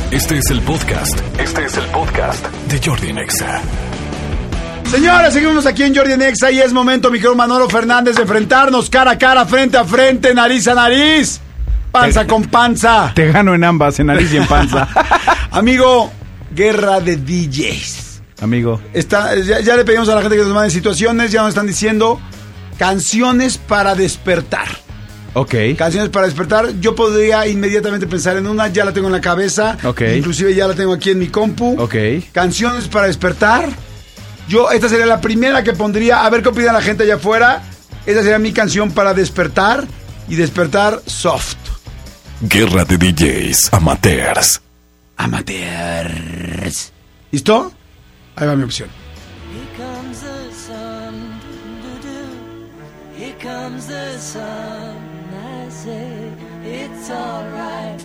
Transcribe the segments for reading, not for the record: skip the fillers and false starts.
Este es el podcast de Jordi Nexa. Señores, seguimos aquí en Jordi Nexa y es momento, mi querido Manolo Fernández, de enfrentarnos cara a cara, frente a frente, nariz a nariz, panza con panza. Te gano en ambas, en nariz y en panza. Amigo, guerra de DJs. Amigo. Ya le pedimos a la gente que nos mande situaciones, ya nos están diciendo canciones para despertar. Ok. Canciones para despertar. Yo podría inmediatamente pensar en una, ya la tengo en la cabeza. Ok. Inclusive ya la tengo aquí en mi compu. Ok. Canciones para despertar. Esta sería la primera que pondría. A ver qué opina la gente allá afuera. Esta sería mi canción para despertar. Y despertar soft. Guerra de DJs amateurs. Amateurs. ¿Listo? Ahí va mi opción. Here comes the sun, here comes the sun, I say it's alright.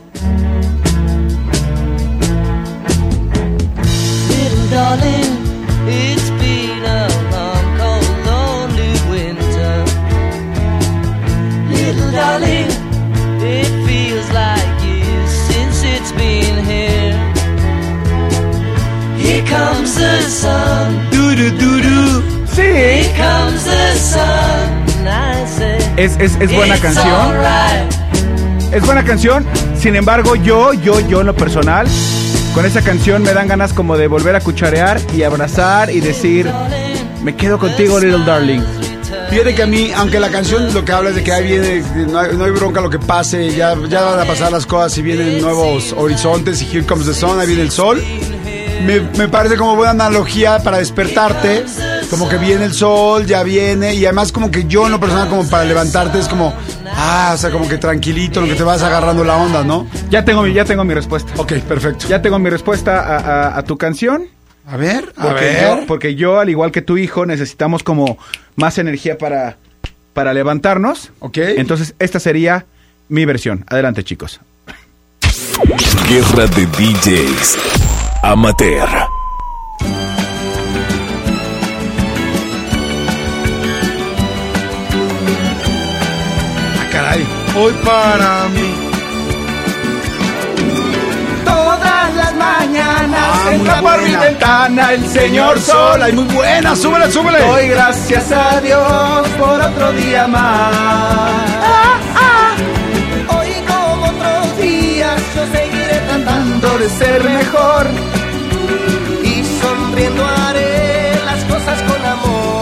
Little darling, it's been a long, cold, lonely winter. Little darling, it feels like years since it's been here. Here comes the sun. Sí. Here comes the sun. I say Es buena canción. alright. Es buena canción. Sin embargo, yo en lo personal, con esa canción me dan ganas como de volver a cucharear y abrazar y decir, me quedo contigo, little darling. Fíjate que a mí, aunque la canción lo que habla es de que ahí viene, no hay bronca lo que pase, ya van a pasar las cosas y vienen nuevos horizontes y here comes the sun, ahí viene el sol. Me parece como buena analogía para despertarte, como que viene el sol, ya viene, y además como que yo en lo personal como para levantarte es como, o sea, como que tranquilito, lo que te vas agarrando la onda, ¿no? Ya tengo mi respuesta. Ok, perfecto. Ya tengo mi respuesta a tu canción. A ver. Porque yo, al igual que tu hijo, necesitamos como más energía para levantarnos. Ok. Entonces, esta sería mi versión. Adelante, chicos. Guerra de DJs amateur. Caray. Hoy para mí. Todas las mañanas entra por mi ventana el señor sol. Ay, muy buena, súbele. Doy gracias a Dios por otro día más. Hoy como otros días yo seguiré Tratando de ser mejor. y sonriendo haré las cosas con amor.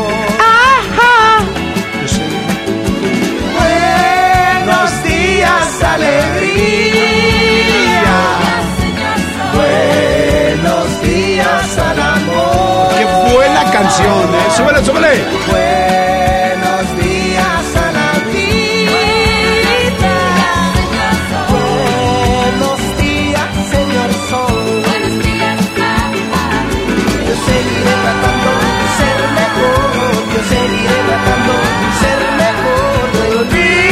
Buenos días, alegría. Buenos días al amor. Qué buena canción, súbele. Buenos días a la vida. Buenos días, señor sol. Yo seguiré tratando de ser mejor. Yo seguiré tratando de ser mejor. Buenos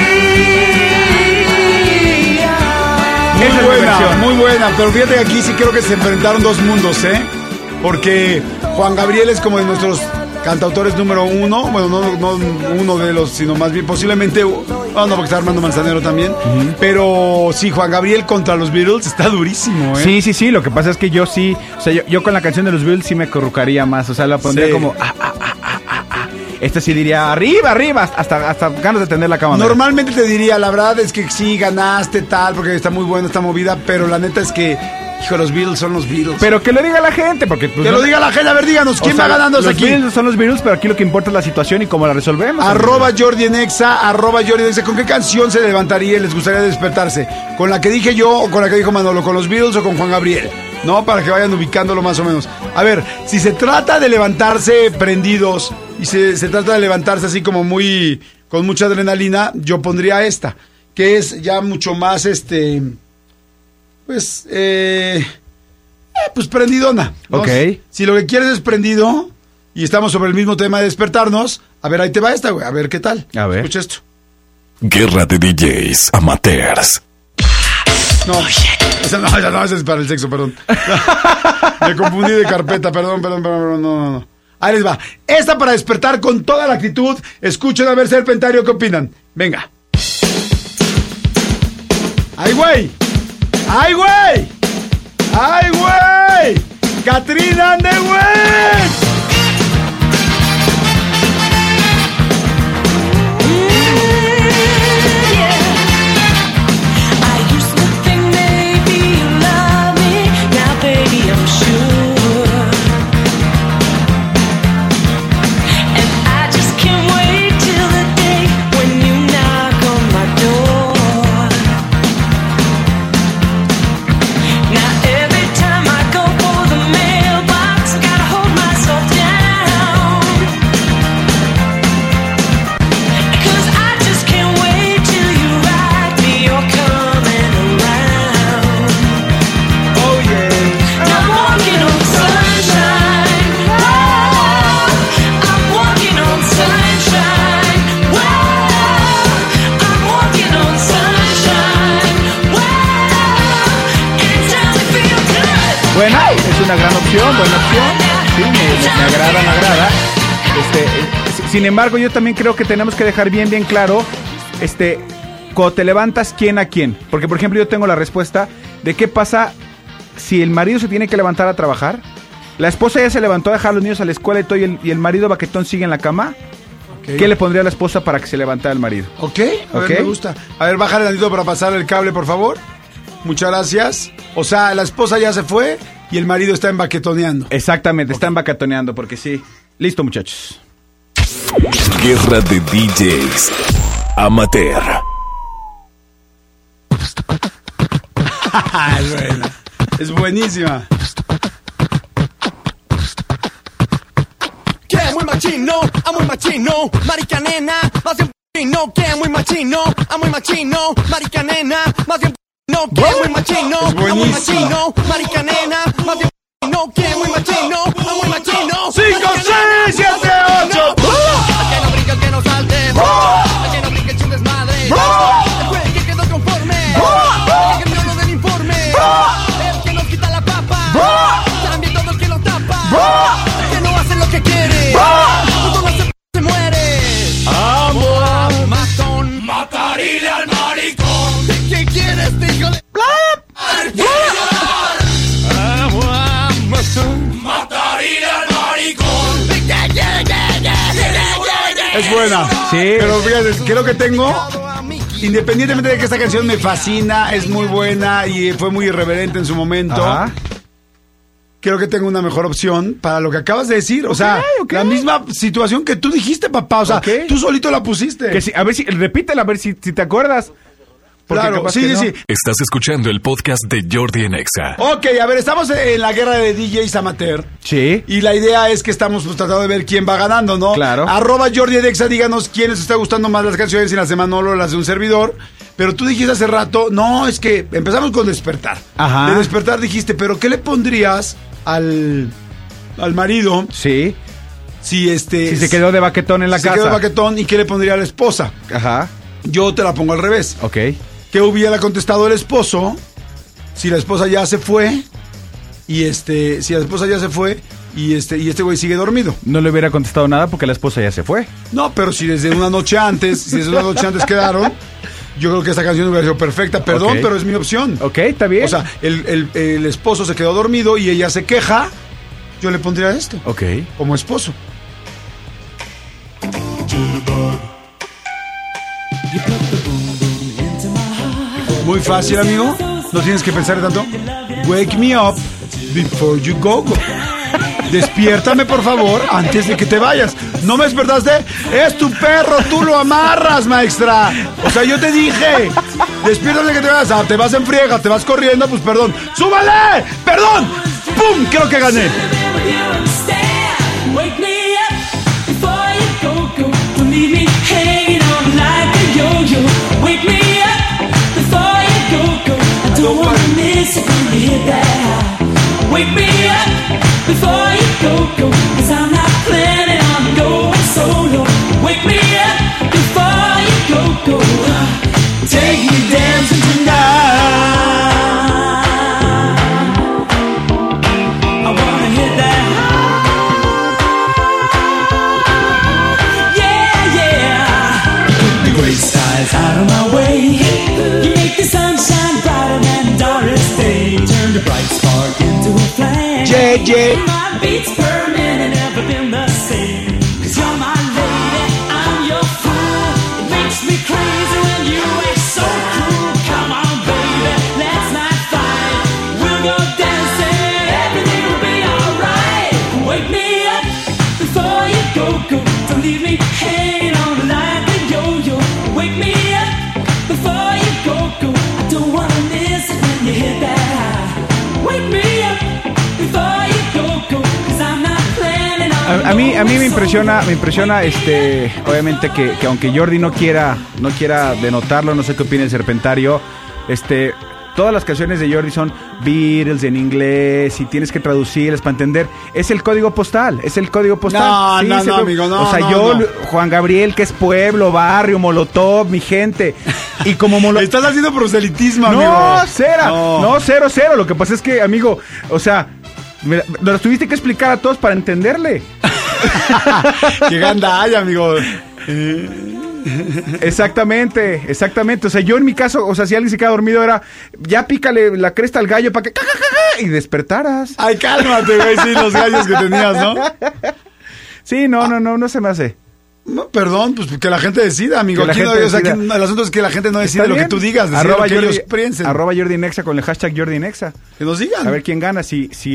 días. Muy buena, pero fíjate que aquí sí creo que se enfrentaron dos mundos, porque Juan Gabriel es como de nuestros cantautores número uno, bueno, no uno de los, sino más bien posiblemente, no, porque está Armando Manzanero también, pero sí, Juan Gabriel contra los Beatles está durísimo, Sí, lo que pasa es que yo sí, o sea, yo con la canción de los Beatles sí me corrucaría más, o sea, la pondría Sí. como esta sí diría arriba, hasta ganas de tender la cama. Normalmente te diría, la verdad es que sí, ganaste tal, porque está muy buena esta movida, pero la neta es que, hijo, los Beatles son los Beatles. Pero que lo diga la gente, porque pues, que lo diga la gente, a ver, díganos, ¿quién va ganando los aquí? Beatles son los Beatles, pero aquí lo que importa es la situación y cómo la resolvemos. @ Jordi en Exa, ¿con qué canción se levantaría y les gustaría despertarse? ¿Con la que dije yo o con la que dijo Manolo? ¿Con los Beatles o con Juan Gabriel? No, para que vayan ubicándolo más o menos. A ver, si se trata de levantarse prendidos y se trata de levantarse así como muy, con mucha adrenalina, yo pondría esta, que es ya mucho más, pues prendidona, ¿no? Ok. Si lo que quieres es prendido y estamos sobre el mismo tema de despertarnos, a ver, ahí te va esta, güey, a ver qué tal. A ver. Escucha esto. Guerra de DJs amateurs. No, esa es para el sexo, perdón. Me confundí de carpeta, perdón, no. Ahí les va. Esta para despertar con toda la actitud. Escuchen a ver, Serpentario, ¿qué opinan? Venga. ¡Ay, güey! ¡Ay, güey! ¡Katrina and the Waves! Bueno, es una gran opción, buena opción. Sí, me agrada. Sin embargo, yo también creo que tenemos que dejar bien claro, cuando te levantas, ¿quién a quién? Porque, por ejemplo, yo tengo la respuesta de qué pasa si el marido se tiene que levantar a trabajar, la esposa ya se levantó a dejar a los niños a la escuela y todo, y el marido baquetón sigue en la cama. Okay. ¿Qué le pondría a la esposa para que se levantara el marido? Ok, a ver, me gusta. A ver, bájale tantito para pasar el cable, por favor. Muchas gracias. O sea, la esposa ya se fue y el marido está embaquetoneando. Exactamente, está embaquetoneando porque sí. Listo, muchachos. Guerra de DJs Amateur. Es buena. Es buenísima. Que muy machino, muy machino, marica nena, más bien no, que muy machino, muy machino, marica nena, más bien no, que muy machino, muy machino, marica nena, más bien no, que muy machino, muy machino. 5, 6, 7, 8. El que no brinca, el que no salte, el que no brinca, echa un desmadre, el güey que quedó conforme, el que no lo del informe, el que nos quita la papa, también todo el que lo tapa, el que no hace lo que quiere, todo no se muere. Amor, matón, matarile al maricón. ¿Qué quieres, hijo de...? Matarile al maricón. Es buena. Sí. Pero fíjate, creo que tengo... Independientemente de que esta canción me fascina, es muy buena y fue muy irreverente en su momento. Ajá. Creo que tengo una mejor opción para lo que acabas de decir. O sea, la misma situación que tú dijiste, papá. O sea, tú solito la pusiste. Que sí, a ver si, repítela, a ver si te acuerdas. Porque claro, sí, no. Sí. Estás escuchando el podcast de Jordi en Exa. Ok, a ver, estamos en la guerra de DJs amateur. Sí. Y la idea es que estamos tratando de ver quién va ganando, ¿no? Claro. @Jordi en Exa, díganos quién les está gustando más las canciones, si las de Manolo o las de un servidor. Pero tú dijiste hace rato, no, es que empezamos con Despertar. Ajá. De Despertar dijiste, pero ¿qué le pondrías al marido? Sí. Si se quedó de baquetón en la casa. Se quedó de baquetón, ¿y qué le pondría a la esposa? Ajá. Yo te la pongo al revés. Ok. ¿Qué hubiera contestado el esposo si la esposa ya se fue? Y si la esposa ya se fue y este güey sigue dormido. No le hubiera contestado nada porque la esposa ya se fue. No, pero si desde una noche antes quedaron, yo creo que esta canción hubiera sido perfecta. Perdón, okay, pero es mi opción. Ok, está bien. O sea, el esposo se quedó dormido y ella se queja. Yo le pondría esto. Ok. Como esposo. Muy fácil, amigo. No tienes que pensar tanto. Wake me up before you go. Despiértame, por favor, antes de que te vayas. ¿No me despertaste? Es tu perro, tú lo amarras, maestra. O sea, yo te dije, despiértame que te vayas. Ah, te vas en friega, te vas corriendo, pues perdón. ¡Súbale! ¡Perdón! ¡Pum! Creo que gané. Don't wanna miss it when you hit that high. Wake me up before you go, 'cause I'm not planning on going solo. Wake me up before you go. Take me dancing tonight. I wanna hit that high. Yeah, yeah. Put the gray skies out of my way. You make the sunshine brighter than Doris Day. Turn the bright spark Yeye. A mí me impresiona, obviamente que aunque Jordi no quiera denotarlo, no sé qué opina el Serpentario, todas las canciones de Jordi son Beatles en inglés y tienes que traducirlas para entender. Es el código postal, No, sí, no, amigo, no. O sea, Juan Gabriel, que es pueblo, barrio, Molotov, mi gente. Y como Estás haciendo proselitismo, amigo. No, cero. Lo que pasa es que, amigo, o sea, nos lo tuviste que explicar a todos para entenderle. Qué ganda hay, amigo. Exactamente. O sea, yo en mi caso, o sea, si alguien se queda dormido era, ya pícale la cresta al gallo para que y despertaras. Ay, cálmate, güey, sí, los gallos que tenías, ¿no? Sí, no se me hace. No, perdón, pues que la gente decida, amigo. Aquí no, o sea, que el asunto es que la gente no decide lo que tú digas, decide lo que ellos piensen. @Jordi Nexa con el hashtag Jordi Nexa. Que nos digan. A ver quién gana,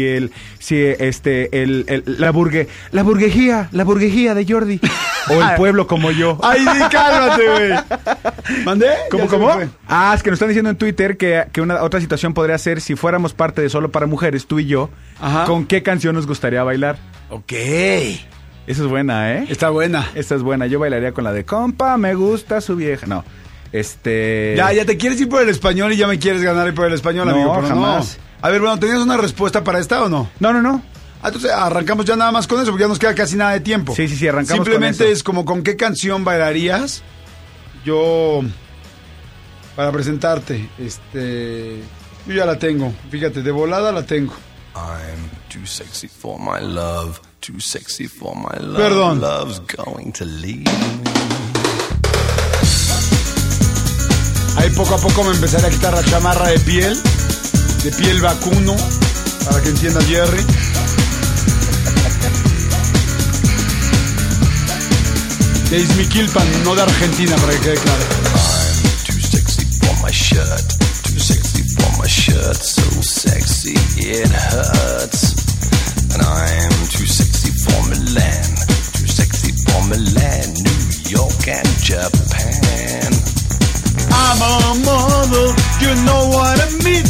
la burguesía de Jordi o el pueblo como yo. Ay, sí, cálmate, güey. ¿Mandé? ¿Cómo? Es que nos están diciendo en Twitter que otra situación podría ser si fuéramos parte de Solo para Mujeres, tú y yo. Ajá. ¿Con qué canción nos gustaría bailar? Ok. Esa es buena, ¿eh? Está buena. Esta es buena. Yo bailaría con la de compa, me gusta su vieja. No, Ya te quieres ir por el español y ya me quieres ganar por el español, amigo. Pero jamás. No. A ver, bueno, ¿tenías una respuesta para esta o no? No. Entonces arrancamos ya nada más con eso, porque ya nos queda casi nada de tiempo. Sí, arrancamos Simplemente con eso. es como, ¿con qué canción bailarías? Yo, para presentarte, yo ya la tengo. Fíjate, de volada la tengo. I'm too sexy for my love. Too sexy for my love. Perdón. Love's going to leave me. Ahí poco a poco me empezaré a quitar la chamarra de piel vacuno, para que entienda Jerry. De Izmiquilpan, no de Argentina, para que quede claro. I'm too sexy for my shirt. Too sexy for my shirt. So sexy it hurts. And I'm too sexy for Milan. Too sexy for Milan, New York and Japan. I'm a model, you know what I mean.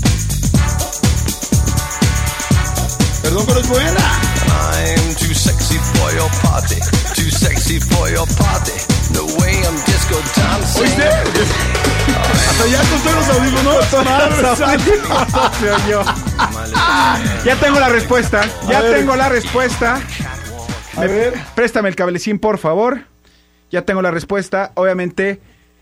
Perdón, pero es buena. I'm too sexy for your party. Too sexy for your party. No way I'm disco dancing. ¿Oíste? Hasta ya costó los audífonos. Ya tengo la respuesta. A ver. Préstame el cablecín, por favor. Ya tengo la respuesta. Obviamente,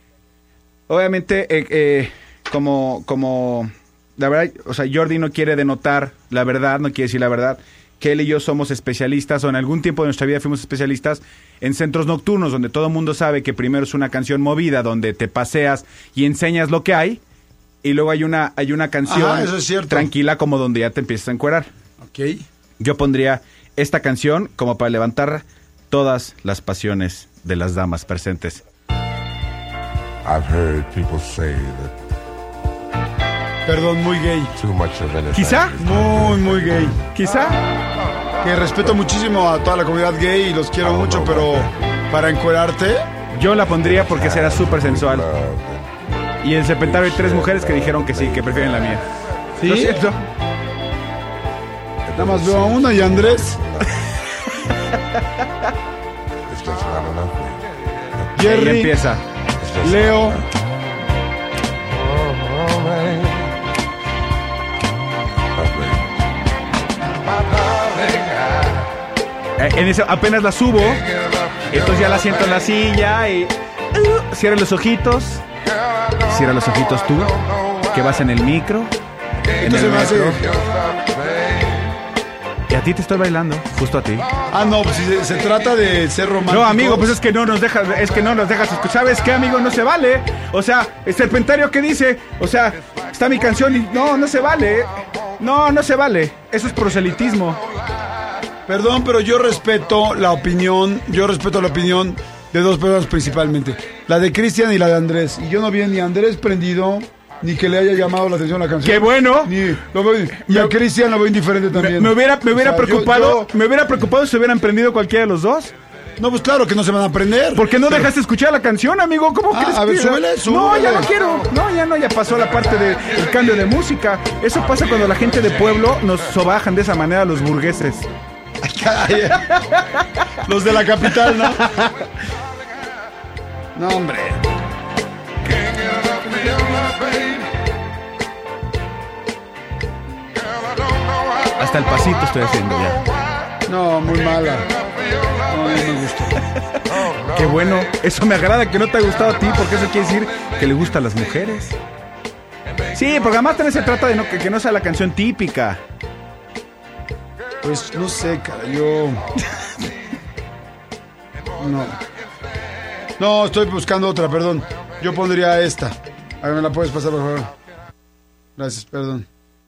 como la verdad, o sea, Jordi no quiere denotar la verdad, no quiere decir la verdad, que él y yo somos especialistas, o en algún tiempo de nuestra vida fuimos especialistas en centros nocturnos, donde todo el mundo sabe que primero es una canción movida, donde te paseas y enseñas lo que hay, y luego hay una canción eso es cierto, tranquila, como donde ya te empiezas a encuerar. Ok. Yo pondría esta canción como para levantar todas las pasiones de las damas presentes. I've heard people say that Perdón, muy gay. too much of anything. ¿Quizá? Muy gay. Quizá. Que respeto muchísimo a toda la comunidad gay y los quiero mucho, pero para encuerarte, Yo la pondría porque será súper sensual. Y en Serpentario hay 3 mujeres que dijeron que sí, que prefieren la mía. ¿sí? Lo siento. Nada más veo a una y a Andrés. It's just not enough. Y ahí Jerry, empieza. It's just Leo. En eso apenas la subo, entonces ya la siento en la silla y cierra los ojitos. Cierra los ojitos tú, que vas en el micro. En Esto se el me hace... metro. Y a ti te estoy bailando, justo a ti. Ah, no, pues si se trata de ser romántico. No, amigo, pues es que no nos dejas escuchar. ¿Sabes qué, amigo? No se vale. O sea, el Serpentario, ¿qué dice? O sea, está mi canción y no se vale. No se vale. Eso es proselitismo. Perdón, pero yo respeto la opinión de dos personas principalmente. La de Cristian y la de Andrés. Y yo no vi ni a Andrés prendido, ni que le haya llamado la atención la canción. ¡Qué bueno! Y a Cristian lo veo indiferente también. Me hubiera O sea, preocupado. Me hubiera preocupado si se hubieran prendido cualquiera de los dos. No, pues claro que no se van a aprender. ¿Por qué no dejaste escuchar la canción, amigo? ¿Cómo crees? A ver, que- súbele. No, ya no quiero. No, ya pasó la parte del cambio de música. Eso pasa cuando la gente de pueblo nos sobajan de esa manera a los burgueses. Caray. Los de la capital, ¿no? No, hombre. Hasta el pasito estoy haciendo ya. No, muy mala. No me gusta. Qué bueno. Eso me agrada que no te ha gustado a ti, porque eso quiere decir que le gusta a las mujeres. Sí, porque además también se trata de que no sea la canción típica. Pues no sé, cara, yo... No, estoy buscando otra, perdón. Yo pondría esta. A ver, ¿me la puedes pasar, por favor? Gracias, perdón.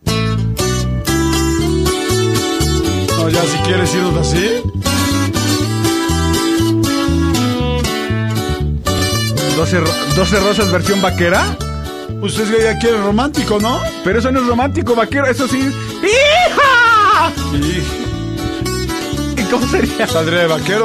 No, ya si quieres irnos así. 12 rosas versión vaquera. Pues es que ya quiere romántico, ¿no? Pero eso no es romántico, vaquero, eso sí. ¡Hija! ¿Y cómo sería? Saldría de vaquero.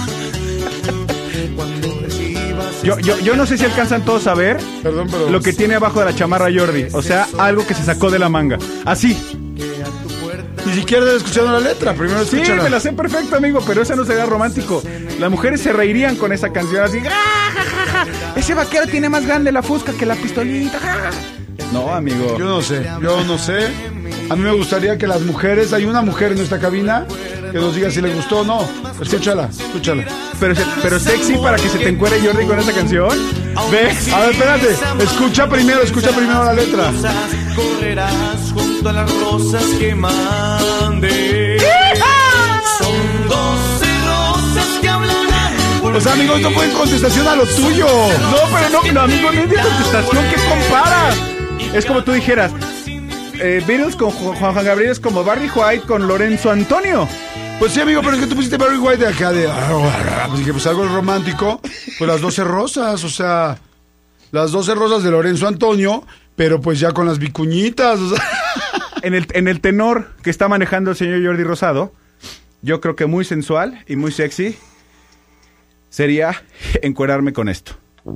Yo no sé si alcanzan todos a ver Perdón, pero... lo que tiene abajo de la chamarra Jordi. O sea, algo que se sacó de la manga. Así. Ni siquiera he escuchado la letra, primero Sí, escúchala. me la sé perfecto, amigo, pero ese no sería romántico. Las mujeres se reirían con esa canción así. ¡Ja, ja, ja, ja! Ese vaquero tiene más grande la fusca que la pistolita. ¡Ja! No, amigo. Yo no sé. A mí me gustaría que las mujeres, hay una mujer en nuestra cabina que nos diga si le gustó o no. Escúchala. Pero sexy para que se te encuere Jordi con esa canción. ¿Ves? A ver, espérate. Escucha primero la letra. Correrás junto a las rosas que mande. Son 12 rosas que hablarán. O sea, amigos, no pueden contestación a lo tuyo. No, pero no, amigo, no es de contestación. ¿Qué compara? Es como tú dijeras, Beatles con Juan Gabriel es como Barry White con Lorenzo Antonio. Pues sí, amigo, pero es que tú pusiste Barry White de acá de... Pues dije, pues algo romántico. Pues las 12 rosas, o sea... Las 12 rosas de Lorenzo Antonio, pero pues ya con las vicuñitas, o sea... En el tenor que está manejando el señor Jordi Rosado, yo creo que muy sensual y muy sexy sería encuerarme con esto.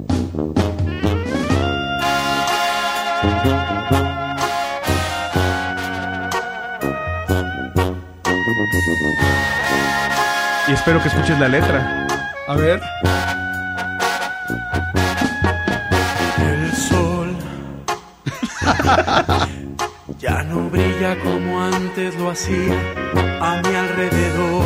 Y espero que escuches la letra. A ver... El sol ya no brilla como antes lo hacía a mi alrededor.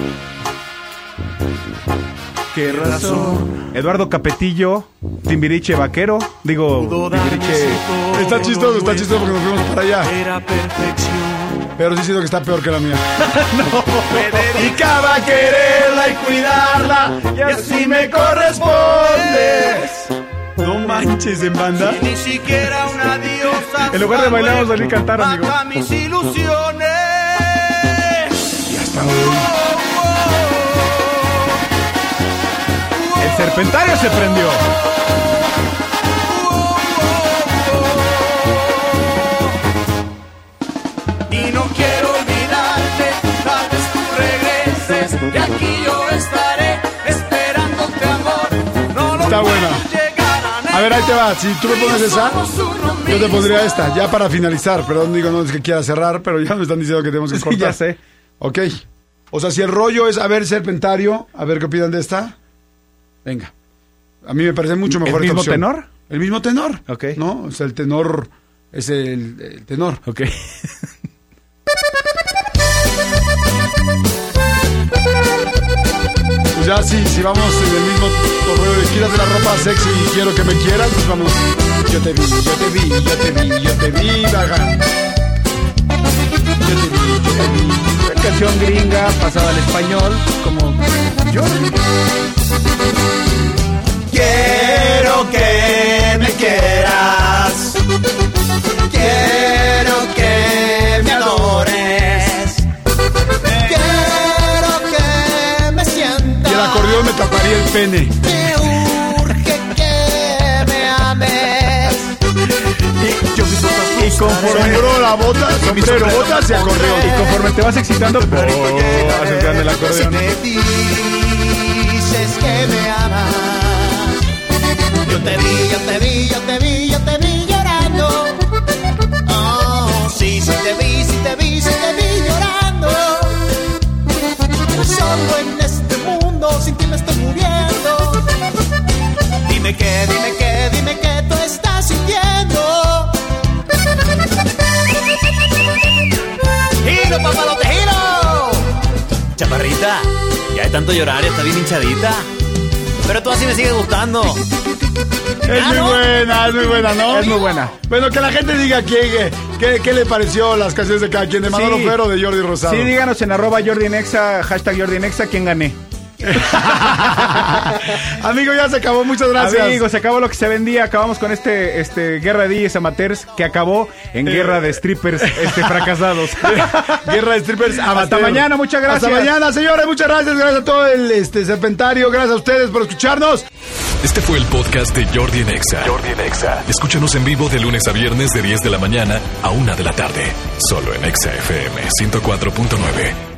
¿Qué razón? Eduardo Capetillo, Timbiriche Vaquero. Digo, Timbiriche... Está chistoso porque nos fuimos para allá. Era perfección. Pero sí siento que está peor que la mía. Me dedicaba a quererla y cuidarla y así me correspondes. No manches, en banda. Ni siquiera una diosa. En lugar de bailar, vamos a salir a cantar, amigo. Mata mis ilusiones. Ya está. El serpentario se prendió. Y no quiero olvidarte, tal vez tú regreses y aquí yo estaré esperándote, amor. No lo Está puedo buena. llegar a A ver, ahí te va. Si tú me pones esa, yo te pondría esta. Ya para finalizar. Perdón, digo, no es que quiera cerrar, pero ya me están diciendo que tenemos que Sí, cortar. ya sé. Ok. O sea, si el rollo es, a ver, serpentario, a ver qué opinan de esta. Venga. A mí me parece mucho mejor ¿El esta mismo opción. tenor? El mismo tenor. Ok. ¿No? O sea, el tenor es el tenor. Ok. Pues ya si vamos en el mismo correo de quírate la ropa sexy y quiero que me quieras, pues vamos. Yo te vi, vaga. Yo te vi. Una canción gringa pasada al español, como Jordi. Quiero que me quieras. Quiero que me pene. Me urge que me ames. Y conforme Sombrero la bota, sombrero, botas y acordeón. Y conforme te vas excitando, haces grande el acordeón. Me dices que me amas. Yo te vi, yo te vi, yo te vi, yo te vi llorando. Oh, sí, sí te vi, sí te vi, sí te vi llorando. Solo en este mundo sin ti me estoy muriendo. Dime qué tú estás sintiendo. ¡Giro, papalote, giro! Chaparrita, ya de tanto llorar ya está bien hinchadita. Pero tú así me sigues gustando. Es muy buena, ¿no? Es muy buena. Bueno, que la gente diga qué le pareció las canciones de cada quien, de Manolo Ferro o de Jordi Rosado. Sí, díganos en @JordiNexa, #JordiNexa, quién gané. Amigo, ya se acabó, muchas gracias. Amigos, se acabó lo que se vendía. Acabamos con este guerra de DJs amateurs que acabó en guerra de strippers fracasados. Guerra de strippers amateur. Hasta mañana, muchas gracias. Hasta mañana, señores, muchas gracias. Gracias a todo el Serpentario. Gracias a ustedes por escucharnos. Este fue el podcast de Jordi en Exa. Escúchanos en vivo de lunes a viernes de 10 de la mañana a 1 de la tarde. Solo en Exa FM 104.9.